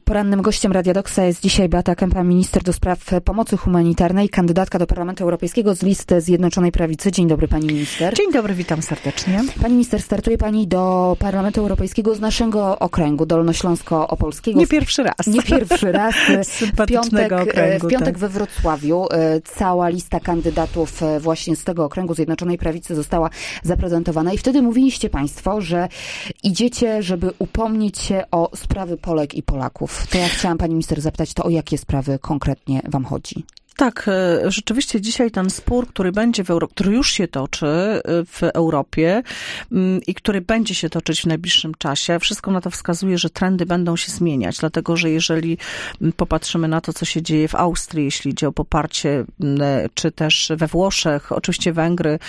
Porannym gościem Radia Doksa jest dzisiaj Beata Kempa, minister do spraw pomocy humanitarnej, kandydatka do Parlamentu Europejskiego z listy Zjednoczonej Prawicy. Dzień dobry, pani minister. Dzień dobry, witam serdecznie. Pani minister, startuje pani do Parlamentu Europejskiego z naszego okręgu, dolnośląsko-opolskiego. Nie pierwszy raz. Nie pierwszy raz. Sympatycznego okręgu. W piątek we Wrocławiu cała lista kandydatów właśnie z tego okręgu Zjednoczonej Prawicy została zaprezentowana i wtedy mówiliście państwo, że idziecie, żeby upomnieć się o sprawy Polek i Polaków. To ja chciałam pani minister zapytać, to o jakie sprawy konkretnie wam chodzi? Tak, rzeczywiście dzisiaj ten spór, który będzie który już się toczy w Europie i który będzie się toczyć w najbliższym czasie, wszystko na to wskazuje, że trendy będą się zmieniać, dlatego że jeżeli popatrzymy na to, co się dzieje w Austrii, jeśli idzie o poparcie, czy też we Włoszech, oczywiście Węgry,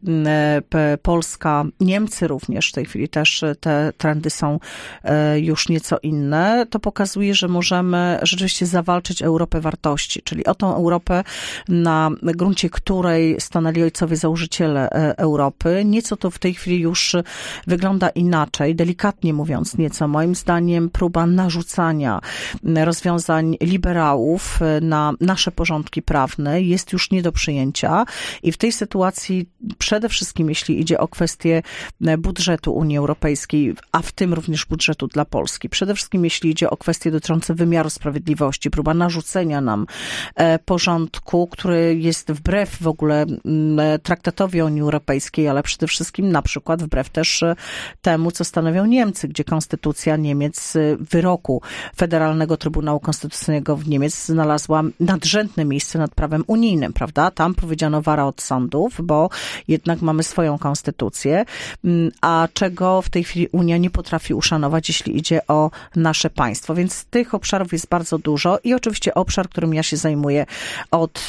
Polska, Niemcy również, w tej chwili też te trendy są już nieco inne, to pokazuje, że możemy rzeczywiście zawalczyć Europę wartości, czyli o tą Europę, na gruncie której stanęli ojcowie założyciele Europy. Nieco to w tej chwili już wygląda inaczej, delikatnie mówiąc nieco. Moim zdaniem próba narzucania rozwiązań liberałów na nasze porządki prawne jest już nie do przyjęcia i w tej sytuacji przede wszystkim, jeśli idzie o kwestię budżetu Unii Europejskiej, a w tym również budżetu dla Polski, przede wszystkim jeśli idzie o kwestie dotyczące wymiaru sprawiedliwości, próba narzucenia nam porządku, który jest wbrew w ogóle traktatowi Unii Europejskiej, ale przede wszystkim na przykład wbrew też temu, co stanowią Niemcy, gdzie konstytucja Niemiec, wyroku Federalnego Trybunału Konstytucyjnego w Niemiec znalazła nadrzędne miejsce nad prawem unijnym, prawda? Tam powiedziano wara od sądów, bo jednak mamy swoją konstytucję, a czego w tej chwili Unia nie potrafi uszanować, jeśli idzie o nasze państwo. Więc tych obszarów jest bardzo dużo i oczywiście obszar, którym ja się zajmuję od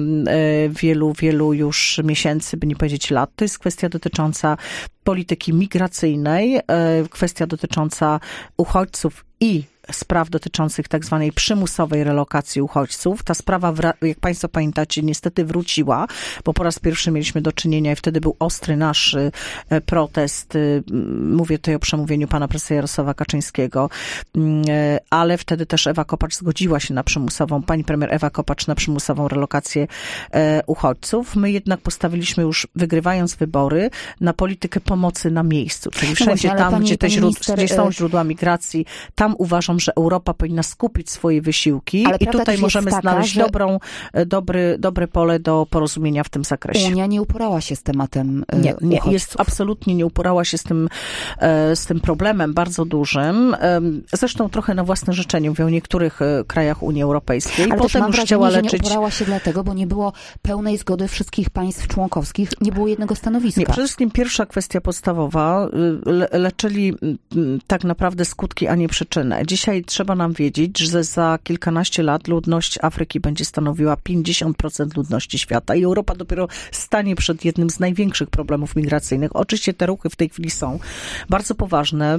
wielu już miesięcy, by nie powiedzieć lat, to jest kwestia dotycząca polityki migracyjnej, kwestia dotycząca uchodźców i spraw dotyczących tak zwanej przymusowej relokacji uchodźców. Ta sprawa, jak państwo pamiętacie, niestety wróciła, bo po raz pierwszy mieliśmy do czynienia i wtedy był ostry nasz protest. Mówię tutaj o przemówieniu pana profesora Jarosława Kaczyńskiego, ale wtedy też Ewa Kopacz zgodziła się na przymusową, pani premier Ewa Kopacz na przymusową relokację uchodźców. My jednak postawiliśmy już, wygrywając wybory, na politykę pomocy na miejscu, czyli wszędzie tam, gdzie są źródła migracji, tam uważam, że Europa powinna skupić swoje wysiłki i tutaj możemy znaleźć dobre pole do porozumienia w tym zakresie. Unia nie uporała się z tematem uchodźców. Absolutnie nie uporała się z tym problemem bardzo dużym. Zresztą trochę na własne życzenie, mówię o niektórych krajach Unii Europejskiej. Ale potem już chciała leczyć. Nie uporała się dlatego, bo nie było pełnej zgody wszystkich państw członkowskich, nie było jednego stanowiska. Nie, przede wszystkim pierwsza kwestia podstawowa, leczyli tak naprawdę skutki, a nie przyczynę. Dzisiaj trzeba nam wiedzieć, że za kilkanaście lat ludność Afryki będzie stanowiła 50% ludności świata i Europa dopiero stanie przed jednym z największych problemów migracyjnych. Oczywiście te ruchy w tej chwili są bardzo poważne.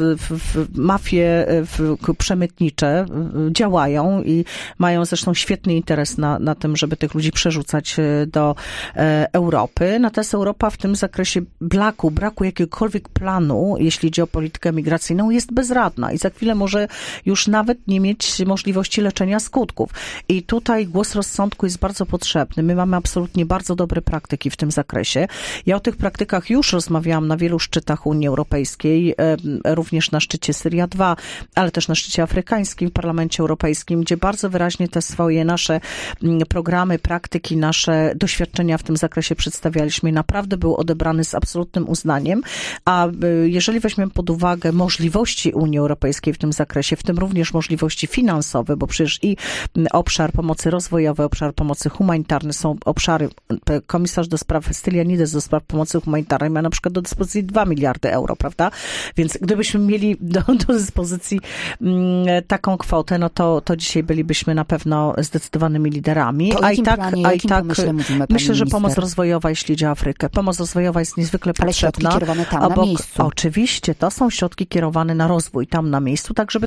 Mafie przemytnicze działają i mają zresztą świetny interes na tym, żeby tych ludzi przerzucać do Europy. Natomiast Europa w tym zakresie braku jakiegokolwiek planu, jeśli idzie o politykę migracyjną, jest bezradna i za chwilę może już nawet nie mieć możliwości leczenia skutków. I tutaj głos rozsądku jest bardzo potrzebny. My mamy absolutnie bardzo dobre praktyki w tym zakresie. Ja o tych praktykach już rozmawiałam na wielu szczytach Unii Europejskiej, również na szczycie Syria 2, ale też na szczycie afrykańskim w Parlamencie Europejskim, gdzie bardzo wyraźnie te swoje nasze programy, praktyki, nasze doświadczenia w tym zakresie przedstawialiśmy i naprawdę był odebrany z absolutnym uznaniem. A jeżeli weźmiemy pod uwagę możliwości Unii Europejskiej w tym zakresie, w tym również możliwości finansowe, bo przecież i obszar pomocy rozwojowej, obszar pomocy humanitarnej są obszary, komisarz do spraw Stylianides do spraw pomocy humanitarnej ma na przykład do dyspozycji 2 miliardy euro, prawda? Więc gdybyśmy mieli do dyspozycji taką kwotę, no to dzisiaj bylibyśmy na pewno zdecydowanymi liderami. A i tak mówimy, myślę, że pomoc rozwojowa, jeśli idzie o Afrykę, pomoc rozwojowa jest niezwykle potrzebna. Ale środki kierowane tam na miejscu. Oczywiście, to są środki kierowane na rozwój tam na miejscu, tak żeby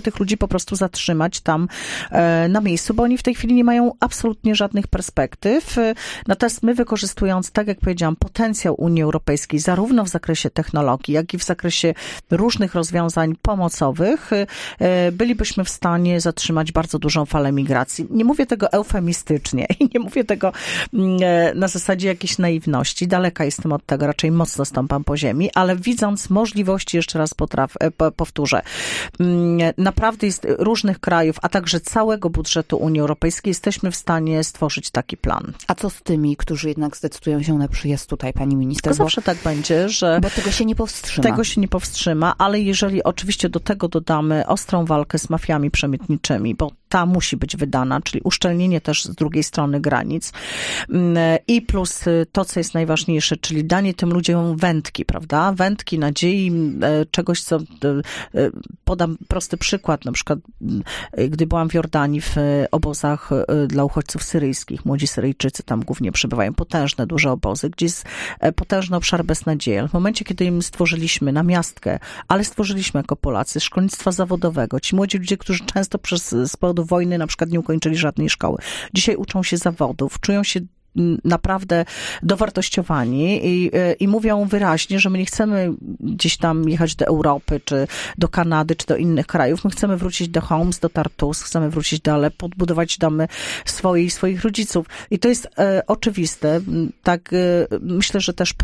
tych ludzi po prostu zatrzymać tam na miejscu, bo oni w tej chwili nie mają absolutnie żadnych perspektyw. Natomiast my, wykorzystując, tak jak powiedziałam, potencjał Unii Europejskiej, zarówno w zakresie technologii, jak i w zakresie różnych rozwiązań pomocowych, bylibyśmy w stanie zatrzymać bardzo dużą falę migracji. Nie mówię tego eufemistycznie i nie mówię tego na zasadzie jakiejś naiwności. Daleka jestem od tego, raczej mocno stąpam po ziemi, ale widząc możliwości, jeszcze raz powtórzę, naprawdę jest różnych krajów, a także całego budżetu Unii Europejskiej jesteśmy w stanie stworzyć taki plan. A co z tymi, którzy jednak zdecydują się na przyjazd tutaj, pani minister? To zawsze tak będzie, że... Bo tego się nie powstrzyma. Tego się nie powstrzyma, ale jeżeli oczywiście do tego dodamy ostrą walkę z mafiami przemytniczymi, bo ta musi być wydana, czyli uszczelnienie też z drugiej strony granic i plus to, co jest najważniejsze, czyli danie tym ludziom wędki, prawda? Wędki, nadziei, czegoś, co... Podam prosty przykład, na przykład gdy byłam w Jordanii w obozach dla uchodźców syryjskich, młodzi Syryjczycy tam głównie przebywają, potężne, duże obozy, gdzie jest potężny obszar beznadziei. Ale w momencie, kiedy im stworzyliśmy namiastkę, ale stworzyliśmy jako Polacy szkolnictwa zawodowego, ci młodzi ludzie, którzy często z powodu wojny na przykład nie ukończyli żadnej szkoły, dzisiaj uczą się zawodów, czują się naprawdę dowartościowani i mówią wyraźnie, że my nie chcemy gdzieś tam jechać do Europy, czy do Kanady, czy do innych krajów. My chcemy wrócić do Homs, do Tartus, chcemy wrócić do Aleppo, odbudować domy swoje i swoich rodziców. I to jest oczywiste. Tak, myślę, że też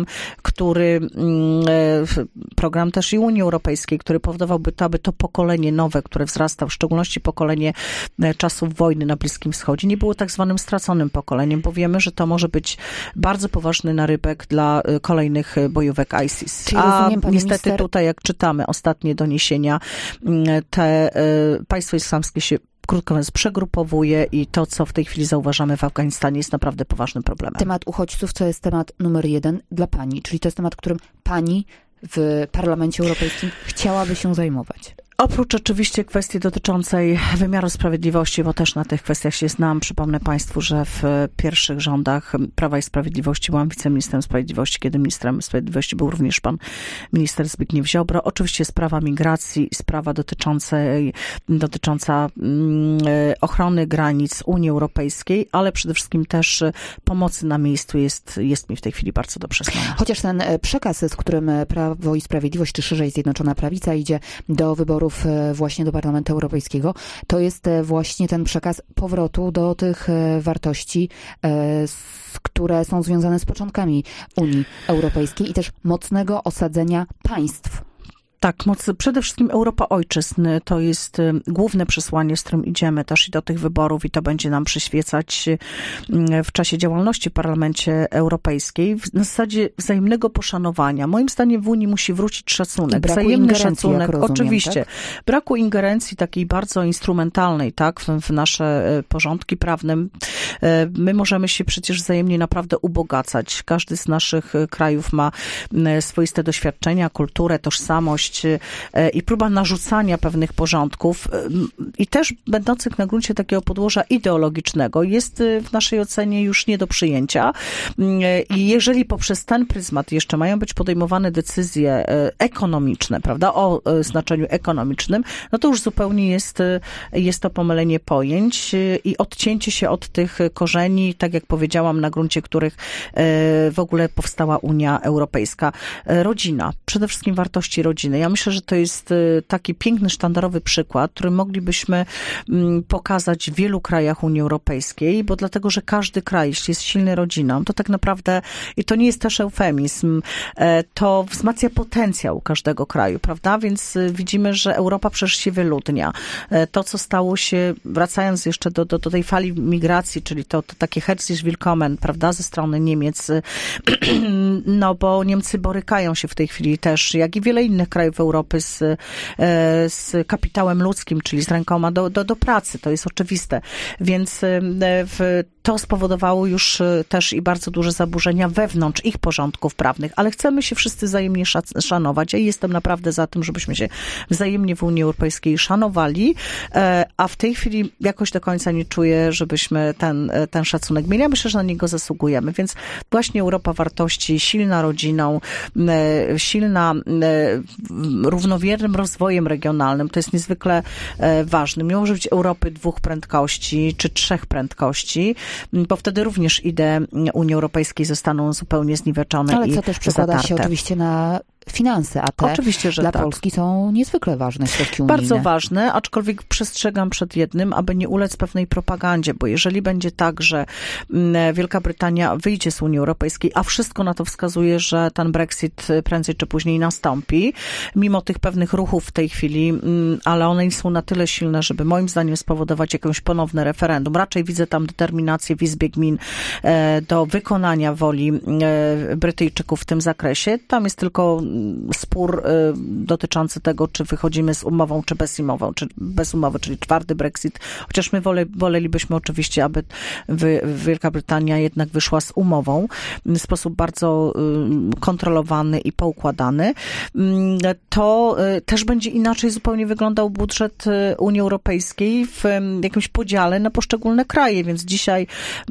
program też i Unii Europejskiej, który powodowałby to, aby to pokolenie nowe, które wzrasta, w szczególności pokolenie czasów wojny na Bliskim Wschodzie, nie było tak zwanym straconym pokoleniem, bo wiemy, że to może być bardzo poważny narybek dla kolejnych bojówek ISIS. Czyli rozumiem, pani niestety minister... tutaj, jak czytamy ostatnie doniesienia, te państwo islamskie się krótko mówiąc przegrupowuje i to, co w tej chwili zauważamy w Afganistanie, jest naprawdę poważnym problemem. Temat uchodźców to jest temat numer 1 dla pani, czyli to jest temat, którym pani w Parlamencie Europejskim chciałaby się zajmować. Oprócz oczywiście kwestii dotyczącej wymiaru sprawiedliwości, bo też na tych kwestiach się znam. Przypomnę państwu, że w pierwszych rządach Prawa i Sprawiedliwości byłam wiceministrem sprawiedliwości, kiedy ministrem sprawiedliwości był również pan minister Zbigniew Ziobro. Oczywiście sprawa migracji, sprawa dotycząca ochrony granic Unii Europejskiej, ale przede wszystkim też pomocy na miejscu jest mi w tej chwili bardzo dobrze znana. Chociaż ten przekaz, z którym Prawo i Sprawiedliwość, czy szerzej Zjednoczona Prawica idzie do wyborów właśnie do Parlamentu Europejskiego, to jest właśnie ten przekaz powrotu do tych wartości, które są związane z początkami Unii Europejskiej i też mocnego osadzenia państw. Tak, przede wszystkim Europa ojczyzn to jest główne przesłanie, z którym idziemy też i do tych wyborów i to będzie nam przyświecać w czasie działalności w Parlamencie Europejskiej. Na zasadzie wzajemnego poszanowania. Moim zdaniem w Unii musi wrócić szacunek. Wzajemny szacunek, rozumiem, oczywiście. Tak? Braku ingerencji takiej bardzo instrumentalnej, tak, w nasze porządki prawne. My możemy się przecież wzajemnie naprawdę ubogacać. Każdy z naszych krajów ma swoiste doświadczenia, kulturę, tożsamość, i próba narzucania pewnych porządków i też będących na gruncie takiego podłoża ideologicznego jest w naszej ocenie już nie do przyjęcia. I jeżeli poprzez ten pryzmat jeszcze mają być podejmowane decyzje ekonomiczne, prawda, o znaczeniu ekonomicznym, no to już zupełnie jest to pomylenie pojęć i odcięcie się od tych korzeni, tak jak powiedziałam, na gruncie których w ogóle powstała Unia Europejska. Rodzina, przede wszystkim wartości rodziny. Ja myślę, że to jest taki piękny, sztandarowy przykład, który moglibyśmy pokazać w wielu krajach Unii Europejskiej, bo dlatego, że każdy kraj, jeśli jest silny rodziną, to tak naprawdę, i to nie jest też eufemizm, to wzmacnia potencjał każdego kraju, prawda? Więc widzimy, że Europa przecież się wyludnia. To, co stało się, wracając jeszcze do tej fali migracji, czyli to takie Herzlich Willkommen, prawda, ze strony Niemiec, no bo Niemcy borykają się w tej chwili też, jak i wiele innych krajów Europy z kapitałem ludzkim, czyli z rękoma do pracy. To jest oczywiste. Więc to spowodowało już też i bardzo duże zaburzenia wewnątrz ich porządków prawnych, ale chcemy się wszyscy wzajemnie szanować. Ja jestem naprawdę za tym, żebyśmy się wzajemnie w Unii Europejskiej szanowali, a w tej chwili jakoś do końca nie czuję, żebyśmy ten szacunek mieli. Ja myślę, że na niego zasługujemy. Więc właśnie Europa wartości, silna rodziną, silna równowiernym rozwojem regionalnym. To jest niezwykle ważne. Nie może być Europy 2 prędkości czy 3 prędkości, bo wtedy również idee Unii Europejskiej zostaną zupełnie zniweczone. Ale co też przekłada zatarte. się oczywiście na finanse, a te oczywiście, że dla tak. Polski są niezwykle ważne środki unijne. Bardzo ważne, aczkolwiek przestrzegam przed jednym, aby nie ulec pewnej propagandzie, bo jeżeli będzie tak, że Wielka Brytania wyjdzie z Unii Europejskiej, a wszystko na to wskazuje, że ten Brexit prędzej czy później nastąpi, mimo tych pewnych ruchów w tej chwili, ale one nie są na tyle silne, żeby moim zdaniem spowodować jakieś ponowne referendum. Raczej widzę tam determinację w Izbie Gmin do wykonania woli Brytyjczyków w tym zakresie. Tam jest tylko spór dotyczący tego, czy wychodzimy z umową, czy bez umowy, czyli twardy Brexit. Chociaż my wolelibyśmy oczywiście, aby Wielka Brytania jednak wyszła z umową w sposób bardzo kontrolowany i poukładany. To też będzie inaczej zupełnie wyglądał budżet Unii Europejskiej w jakimś podziale na poszczególne kraje, więc dzisiaj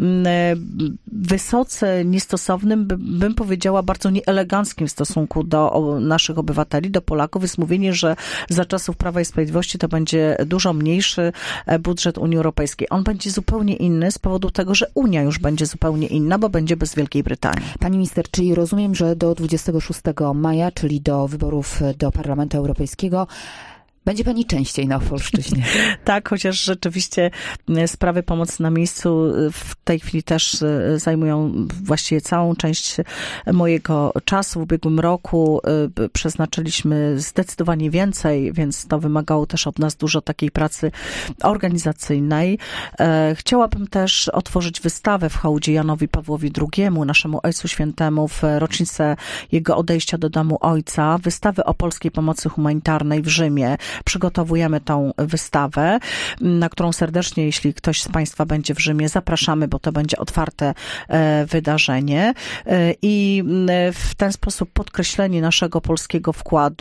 wysoce niestosownym, bym powiedziała, bardzo nieeleganckim w stosunku do naszych obywateli, do Polaków jest mówienie, że za czasów Prawa i Sprawiedliwości to będzie dużo mniejszy budżet Unii Europejskiej. On będzie zupełnie inny z powodu tego, że Unia już będzie zupełnie inna, bo będzie bez Wielkiej Brytanii. Pani minister, czyli rozumiem, że do 26 maja, czyli do wyborów do Parlamentu Europejskiego, będzie pani częściej na Opolszczyźnie. Tak, chociaż rzeczywiście sprawy pomocy na miejscu w tej chwili też zajmują właściwie całą część mojego czasu. W ubiegłym roku przeznaczyliśmy zdecydowanie więcej, więc to wymagało też od nas dużo takiej pracy organizacyjnej. Chciałabym też otworzyć wystawę w hołdzie Janowi Pawłowi II, naszemu Ojcu Świętemu, w rocznicę jego odejścia do domu Ojca. Wystawę o polskiej pomocy humanitarnej w Rzymie. Przygotowujemy tą wystawę, na którą serdecznie, jeśli ktoś z Państwa będzie w Rzymie, zapraszamy, bo to będzie otwarte wydarzenie i w ten sposób podkreślenie naszego polskiego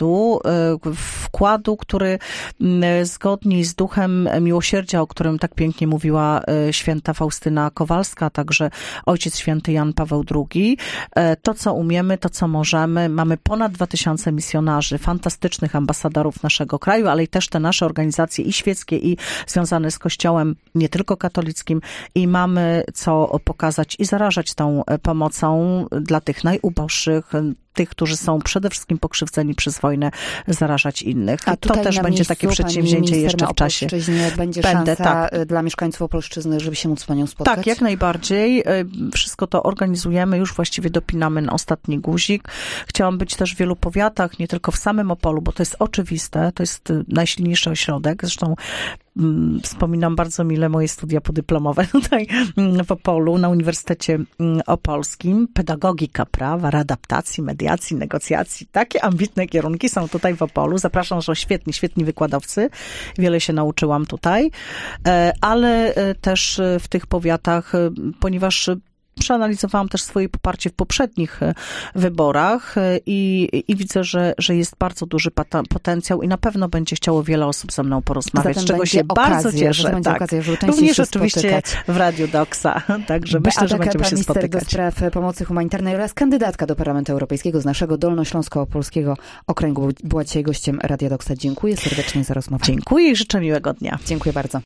wkładu, który zgodnie z duchem miłosierdzia, o którym tak pięknie mówiła święta Faustyna Kowalska, a także Ojciec Święty Jan Paweł II, to co umiemy, to co możemy. Mamy ponad 2000 misjonarzy, fantastycznych ambasadorów naszego kraju, ale i też te nasze organizacje i świeckie, i związane z Kościołem, nie tylko katolickim, i mamy co pokazać i zarażać tą pomocą dla tych najuboższych, tych, którzy są przede wszystkim pokrzywdzeni przez wojnę, zarażać innych. A to też będzie takie przedsięwzięcie jeszcze w czasie. Będzie szansa dla mieszkańców Opolszczyzny, żeby się móc z panią spotkać? Tak, jak najbardziej. Wszystko to organizujemy, już właściwie dopinamy na ostatni guzik. Chciałam być też w wielu powiatach, nie tylko w samym Opolu, bo to jest oczywiste, to jest najsilniejszy ośrodek. Zresztą wspominam bardzo mile moje studia podyplomowe tutaj w Opolu, na Uniwersytecie Opolskim. Pedagogika prawa, readaptacji, mediacji, negocjacji. Takie ambitne kierunki są tutaj w Opolu. Zapraszam, że świetni wykładowcy. Wiele się nauczyłam tutaj. Ale też w tych powiatach, ponieważ przeanalizowałam też swoje poparcie w poprzednich wyborach i widzę, że jest bardzo duży potencjał i na pewno będzie chciało wiele osób ze mną porozmawiać, z czego się bardzo cieszę. Tak. Również oczywiście w Radiu Doksa, także myślę, że będziemy się spotykać. Minister do spraw pomocy humanitarnej oraz kandydatka do Parlamentu Europejskiego z naszego Dolnośląsko-Opolskiego Okręgu była dzisiaj gościem Radia Doksa. Dziękuję serdecznie za rozmowę. Dziękuję i życzę miłego dnia. Dziękuję bardzo.